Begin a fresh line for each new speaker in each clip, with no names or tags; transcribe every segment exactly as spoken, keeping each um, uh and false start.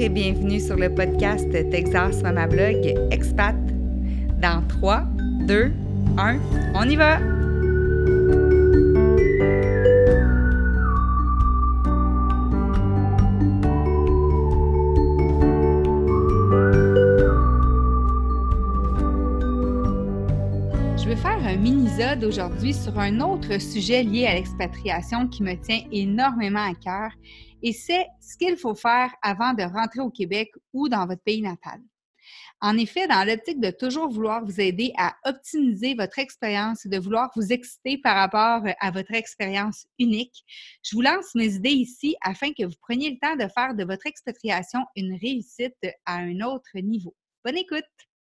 et bienvenue sur le podcast Texas Mama Blog Expat. Dans trois, deux, un, on y va! Je vais faire un mini-sode aujourd'hui sur un autre sujet lié à l'expatriation qui me tient énormément à cœur et c'est ce qu'il faut faire avant de rentrer au Québec ou dans votre pays natal. En effet, dans l'optique de toujours vouloir vous aider à optimiser votre expérience et de vouloir vous exciter par rapport à votre expérience unique, je vous lance mes idées ici afin que vous preniez le temps de faire de votre expatriation une réussite à un autre niveau. Bonne écoute!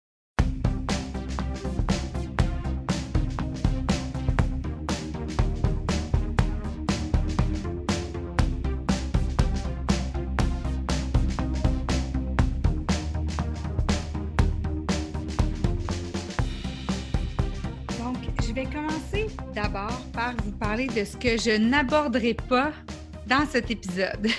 Je vais commencer d'abord par vous parler de ce que je n'aborderai pas dans cet épisode.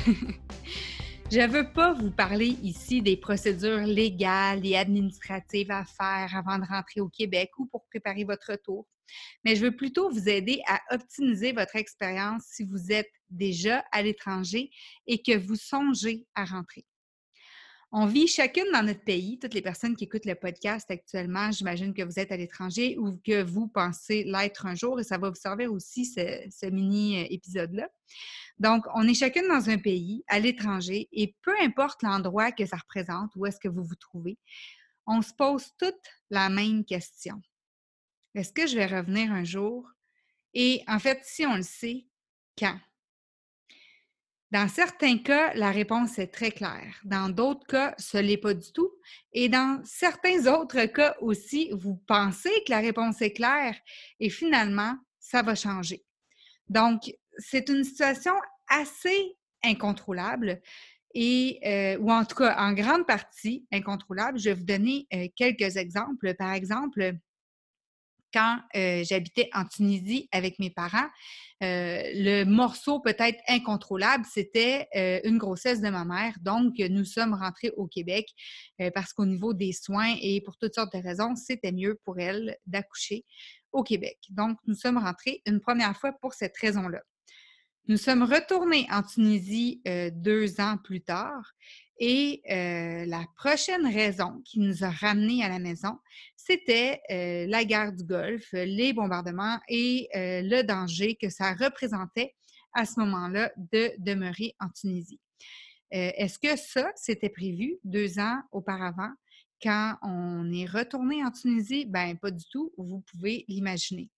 Je ne veux pas vous parler ici des procédures légales et administratives à faire avant de rentrer au Québec ou pour préparer votre retour, mais je veux plutôt vous aider à optimiser votre expérience si vous êtes déjà à l'étranger et que vous songez à rentrer. On vit chacune dans notre pays, toutes les personnes qui écoutent le podcast actuellement, j'imagine que vous êtes à l'étranger ou que vous pensez l'être un jour et ça va vous servir aussi ce, ce mini-épisode-là. Donc, on est chacune dans un pays, à l'étranger, et peu importe l'endroit que ça représente, où est-ce que vous vous trouvez, on se pose toute la même question. Est-ce que je vais revenir un jour? Et en fait, si on le sait, quand? Dans certains cas, la réponse est très claire. Dans d'autres cas, ce n'est pas du tout. Et dans certains autres cas aussi, vous pensez que la réponse est claire et finalement, ça va changer. Donc, c'est une situation assez incontrôlable et, euh, ou en tout cas, en grande partie incontrôlable. Je vais vous donner euh, quelques exemples. Par exemple, quand euh, j'habitais en Tunisie avec mes parents, euh, le morceau peut-être incontrôlable, c'était euh, une grossesse de ma mère. Donc, nous sommes rentrés au Québec euh, parce qu'au niveau des soins et pour toutes sortes de raisons, c'était mieux pour elle d'accoucher au Québec. Donc, nous sommes rentrés une première fois pour cette raison-là. Nous sommes retournés en Tunisie euh, deux ans plus tard et euh, la prochaine raison qui nous a ramenés à la maison, c'était euh, la guerre du Golfe, les bombardements et euh, le danger que ça représentait à ce moment-là de demeurer en Tunisie. Euh, est-ce que ça, c'était prévu deux ans auparavant quand on est retourné en Tunisie? Ben, pas du tout, vous pouvez l'imaginer.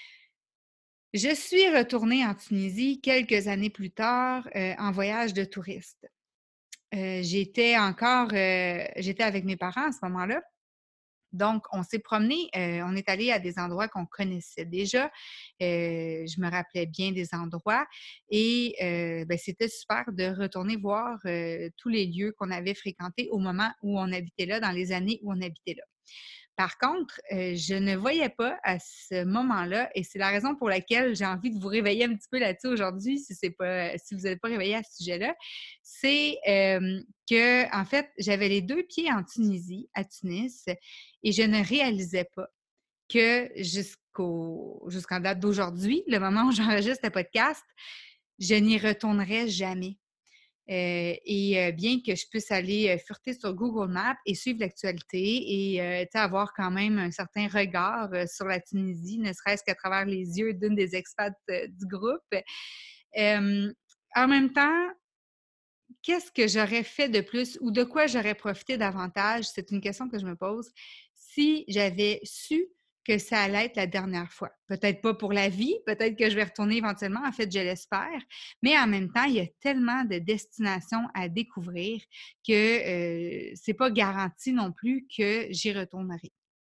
Je suis retournée en Tunisie quelques années plus tard euh, en voyage de touriste. Euh, j'étais encore, euh, j'étais avec mes parents à ce moment-là. Donc, on s'est promené, euh, on est allé à des endroits qu'on connaissait déjà. Euh, je me rappelais bien des endroits et euh, ben, c'était super de retourner voir euh, tous les lieux qu'on avait fréquentés au moment où on habitait là, dans les années où on habitait là. Par contre, euh, je ne voyais pas à ce moment-là, et c'est la raison pour laquelle j'ai envie de vous réveiller un petit peu là-dessus aujourd'hui, si c'est pas, si vous n'êtes pas réveillé à ce sujet-là, c'est euh, que, en fait, j'avais les deux pieds en Tunisie, à Tunis, et je ne réalisais pas que jusqu'au, jusqu'en date d'aujourd'hui, le moment où j'enregistre le podcast, je n'y retournerai jamais. Euh, et euh, bien que je puisse aller euh, fureter sur Google Maps et suivre l'actualité et euh, avoir quand même un certain regard euh, sur la Tunisie, ne serait-ce qu'à travers les yeux d'une des expats euh, du groupe. Euh, en même temps, qu'est-ce que j'aurais fait de plus ou de quoi j'aurais profité davantage? C'est une question que je me pose. Si j'avais su que ça allait être la dernière fois. Peut-être pas pour la vie, peut-être que je vais retourner éventuellement, en fait, je l'espère, mais en même temps, il y a tellement de destinations à découvrir que euh, c'est pas garanti non plus que j'y retournerai.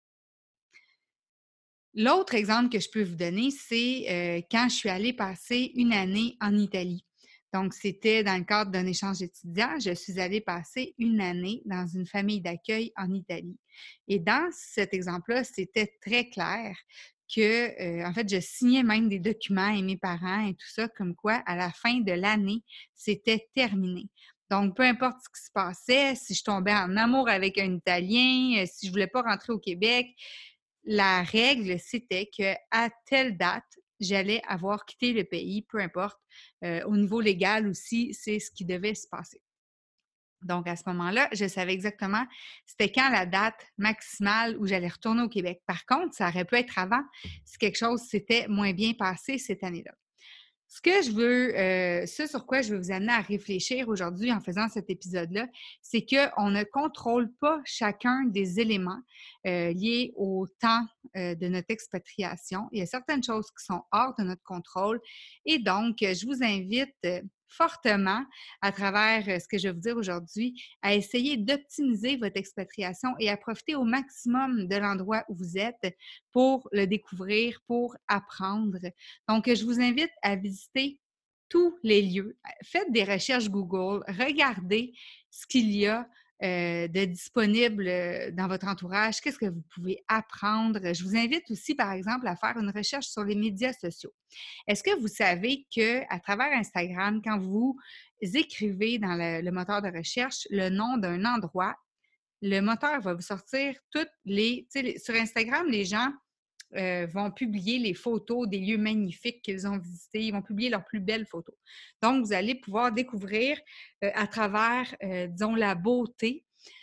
L'autre exemple que je peux vous donner, c'est euh, quand je suis allée passer une année en Italie. Donc, c'était dans le cadre d'un échange étudiant. Je suis allée passer une année dans une famille d'accueil en Italie. Et dans cet exemple-là, c'était très clair que, euh, en fait, je signais même des documents à mes parents et tout ça, comme quoi, à la fin de l'année, c'était terminé. Donc, peu importe ce qui se passait, si je tombais en amour avec un Italien, euh, si je voulais pas rentrer au Québec, la règle, c'était qu'à telle date, j'allais avoir quitté le pays, peu importe. Euh, au niveau légal aussi, c'est ce qui devait se passer. Donc, à ce moment-là, je savais exactement c'était quand la date maximale où j'allais retourner au Québec. Par contre, ça aurait pu être avant si quelque chose s'était moins bien passé cette année-là. Ce que je veux, euh, ce sur quoi je veux vous amener à réfléchir aujourd'hui en faisant cet épisode-là, c'est qu'on ne contrôle pas chacun des éléments euh, liés au temps euh, de notre expatriation. Il y a certaines choses qui sont hors de notre contrôle et donc, je vous invite euh, fortement, à travers euh, ce que je vais vous dire aujourd'hui, à essayer d'optimiser votre expatriation et à profiter au maximum de l'endroit où vous êtes pour le découvrir, pour apprendre. Donc, je vous invite à visiter tous les lieux. Faites des recherches Google, regardez ce qu'il y a euh, de disponible euh, dans votre entourage, qu'est-ce que vous pouvez apprendre. Je vous invite aussi, par exemple, à faire une recherche sur les médias sociaux. Est-ce que vous savez qu'à travers Instagram, quand vous écrivez dans le, le moteur de recherche le nom d'un endroit, le moteur va vous sortir toutes les, tu sais, les- sur Instagram, les gens euh, vont publier les photos des lieux magnifiques qu'ils ont visités. Ils vont publier leurs plus belles photos. Donc, vous allez pouvoir découvrir euh, à travers, euh, disons, la beauté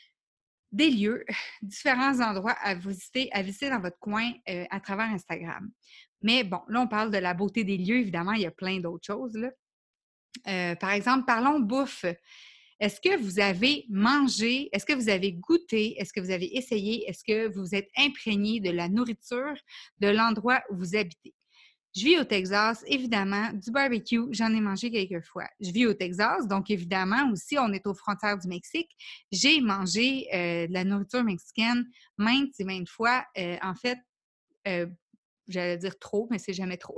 des lieux, différents endroits à visiter, à visiter dans votre coin euh, à travers Instagram. Mais bon, là, on parle de la beauté des lieux. Évidemment, il y a plein d'autres choses, là. Euh, par exemple, parlons bouffe. Est-ce que vous avez mangé? Est-ce que vous avez goûté? Est-ce que vous avez essayé? Est-ce que vous êtes imprégné de la nourriture de l'endroit où vous habitez? Je vis au Texas, évidemment, du barbecue, j'en ai mangé quelques fois. Je vis au Texas, donc évidemment aussi, on est aux frontières du Mexique. J'ai mangé euh, de la nourriture mexicaine maintes et maintes fois. Euh, en fait, euh, j'allais dire trop, mais c'est jamais trop.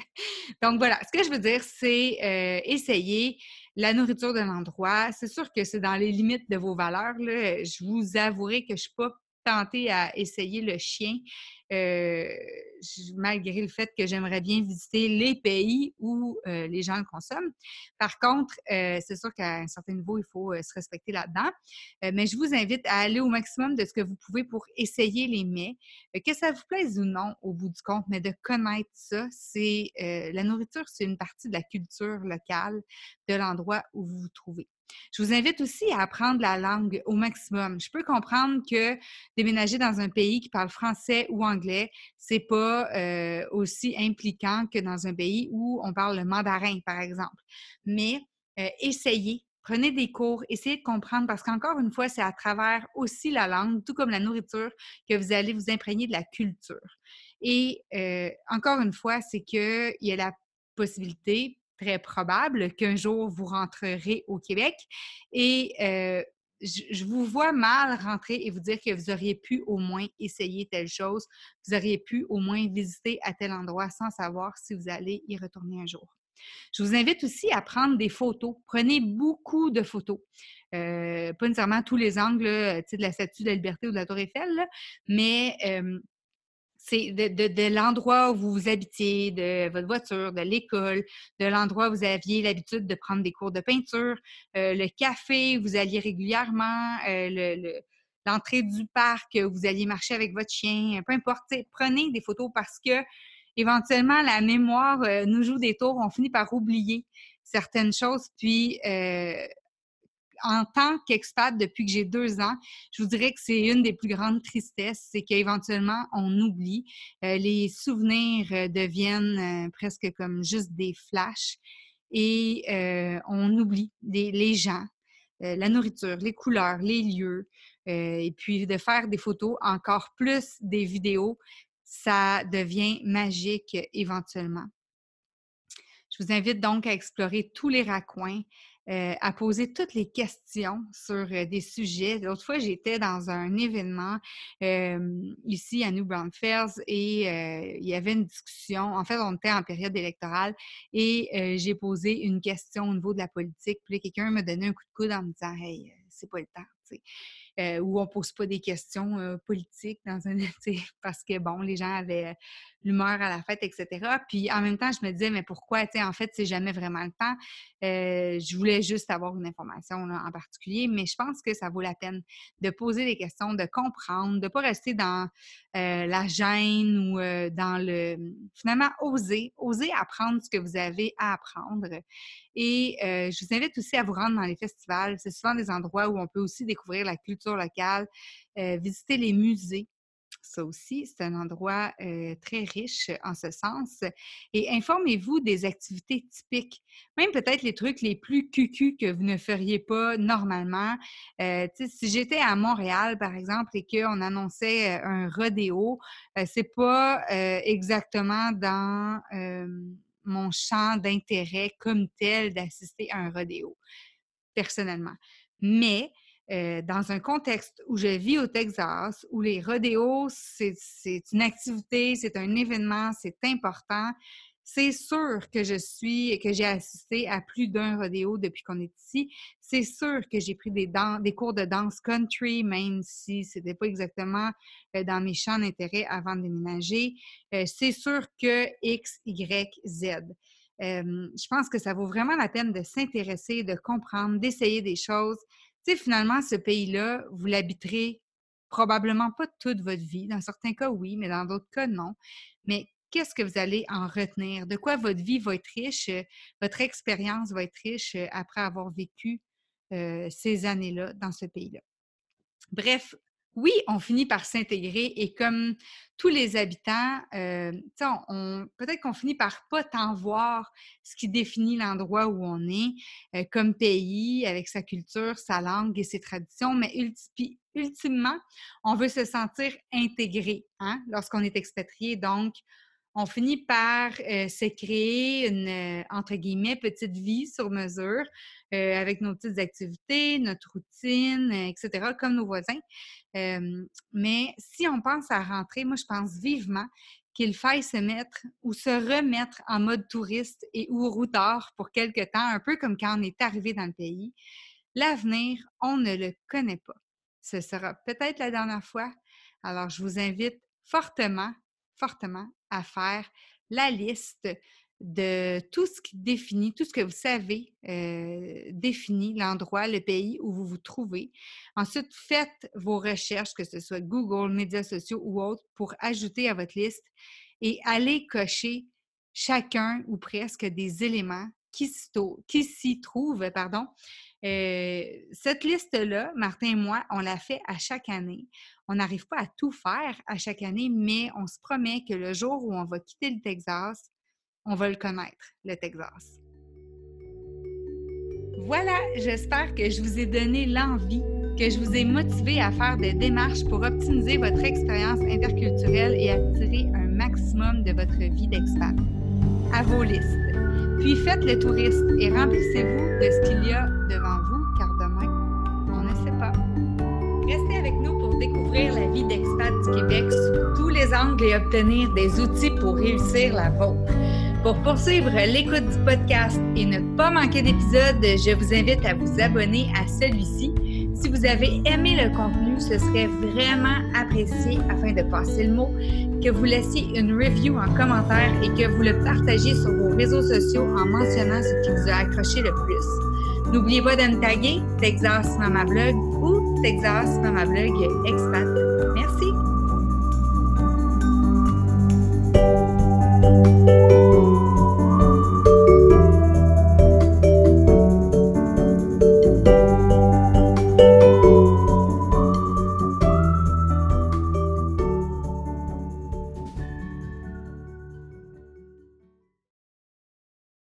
Donc voilà, ce que je veux dire, c'est euh, essayer la nourriture de l'endroit. C'est sûr que c'est dans les limites de vos valeurs, là. Je vous avouerai que je ne suis pas tentée à essayer le chien, euh, je- malgré le fait que j'aimerais bien visiter les pays où euh, les gens le consomment. Par contre, euh, c'est sûr qu'à un certain niveau, il faut euh, se respecter là-dedans. Euh, mais je vous invite à aller au maximum de ce que vous pouvez pour essayer les mets. Euh, que ça vous plaise ou non, au bout du compte, mais de connaître ça, c'est euh, la nourriture, c'est une partie de la culture locale de l'endroit où vous vous trouvez. Je vous invite aussi à apprendre la langue au maximum. Je peux comprendre que déménager dans un pays qui parle français ou anglais, c'est pas euh, aussi impliquant que dans un pays où on parle le mandarin, par exemple. Mais euh, essayez, prenez des cours, essayez de comprendre parce qu'encore une fois, c'est à travers aussi la langue, tout comme la nourriture, que vous allez vous imprégner de la culture. Et euh, encore une fois, c'est qu'il y a la possibilité très probable qu'un jour vous rentrerez au Québec et euh, je, je vous vois mal rentrer et vous dire que vous auriez pu au moins essayer telle chose, vous auriez pu au moins visiter à tel endroit sans savoir si vous allez y retourner un jour. Je vous invite aussi à prendre des photos. Prenez beaucoup de photos. Euh, pas nécessairement tous les angles là, de la Statue de la Liberté ou de la Tour Eiffel, là, mais euh, c'est de, de, de l'endroit où vous habitiez, de votre voiture, de l'école, de l'endroit où vous aviez l'habitude de prendre des cours de peinture, euh, le café où vous alliez régulièrement, euh, le, le, l'entrée du parc où vous alliez marcher avec votre chien, peu importe. Prenez des photos parce que éventuellement, la mémoire euh, nous joue des tours, on finit par oublier certaines choses, puis euh, en tant qu'expat depuis que j'ai deux ans, je vous dirais que c'est une des plus grandes tristesses, c'est qu'éventuellement, on oublie. Euh, les souvenirs euh, deviennent euh, presque comme juste des flashs et euh, on oublie des, les gens, euh, la nourriture, les couleurs, les lieux, euh, et puis de faire des photos, encore plus des vidéos, ça devient magique éventuellement. Je vous invite donc à explorer tous les raccoins, euh, à poser toutes les questions sur euh, des sujets. L'autre fois, j'étais dans un événement euh, ici à New Braunfels et euh, il y avait une discussion. En fait, on était en période électorale et euh, j'ai posé une question au niveau de la politique. Puis là, quelqu'un m'a donné un coup de coude en me disant « Hey, euh, c'est pas le temps. » euh, où on ne pose pas des questions euh, politiques dans un, parce que, bon, les gens avaient l'humeur à la fête, et cetera. Puis en même temps, je me disais, mais pourquoi? En fait, c'est jamais vraiment le temps. Euh, je voulais juste avoir une information là, en particulier, mais je pense que ça vaut la peine de poser des questions, de comprendre, de ne pas rester dans euh, la gêne ou euh, dans le... Finalement, oser, oser apprendre ce que vous avez à apprendre. Et euh, je vous invite aussi à vous rendre dans les festivals. C'est souvent des endroits où on peut aussi découvrir la culture locale, euh, visiter les musées. Ça aussi, c'est un endroit euh, très riche en ce sens. Et informez-vous des activités typiques, même peut-être les trucs les plus cucu que vous ne feriez pas normalement. Euh, si j'étais à Montréal, par exemple, et qu'on annonçait un rodéo, euh, c'est pas euh, exactement dans euh, mon champ d'intérêt comme tel d'assister à un rodéo, personnellement. Mais euh, dans un contexte où je vis au Texas, où les rodéos, c'est, c'est une activité, c'est un événement, c'est important, c'est sûr que je suis, que j'ai assisté à plus d'un rodéo depuis qu'on est ici. C'est sûr que j'ai pris des, dan- des cours de danse country, même si ce n'était pas exactement euh, dans mes champs d'intérêt avant de déménager. Euh, c'est sûr que X, Y, Z. Euh, je pense que ça vaut vraiment la peine de s'intéresser, de comprendre, d'essayer des choses. Tu sais, finalement, ce pays-là, vous l'habiterez probablement pas toute votre vie. Dans certains cas, oui, mais dans d'autres cas, non. Mais qu'est-ce que vous allez en retenir? De quoi votre vie va être riche? euh, Votre expérience va être riche euh, après avoir vécu euh, ces années-là dans ce pays-là. Bref, oui, on finit par s'intégrer et comme tous les habitants, euh, on, on, peut-être qu'on finit par pas tant voir ce qui définit l'endroit où on est euh, comme pays, avec sa culture, sa langue et ses traditions, mais ulti- ultimement, on veut se sentir intégré hein, lorsqu'on est expatrié. Donc, on finit par euh, se créer une, euh, entre guillemets, petite vie sur mesure euh, avec nos petites activités, notre routine, euh, et cetera, comme nos voisins. Euh, mais si on pense à rentrer, moi, je pense vivement qu'il faille se mettre ou se remettre en mode touriste et ou routard pour quelque temps, un peu comme quand on est arrivé dans le pays. L'avenir, on ne le connaît pas. Ce sera peut-être la dernière fois. Alors, je vous invite fortement, fortement à faire la liste de tout ce qui définit, tout ce que vous savez euh, définit l'endroit, le pays où vous vous trouvez. Ensuite, faites vos recherches, que ce soit Google, médias sociaux ou autres, pour ajouter à votre liste et allez cocher chacun ou presque des éléments qui, qui s'y trouvent. Pardon. Euh, cette liste-là, Martin et moi, on la fait à chaque année. On n'arrive pas à tout faire à chaque année, mais on se promet que le jour où on va quitter le Texas, on va le connaître, le Texas. Voilà, j'espère que je vous ai donné l'envie, que je vous ai motivé à faire des démarches pour optimiser votre expérience interculturelle et attirer un maximum de votre vie d'expat. À vos listes. Puis faites le touriste et remplissez-vous de ce qu'il y a devant vous, car demain, on ne sait pas. Restez avec nous pour découvrir la vie d'expat du Québec sous tous les angles et obtenir des outils pour réussir la vôtre. Pour poursuivre l'écoute du podcast et ne pas manquer d'épisodes, je vous invite à vous abonner à celui-ci. Si vous avez aimé le contenu, ce serait vraiment apprécié afin de passer le mot, que vous laissiez une review en commentaire et que vous le partagiez sur vos réseaux sociaux en mentionnant ce qui vous a accroché le plus. N'oubliez pas de me taguer Texas Mama Blog ou Texas Mama Blog Expat.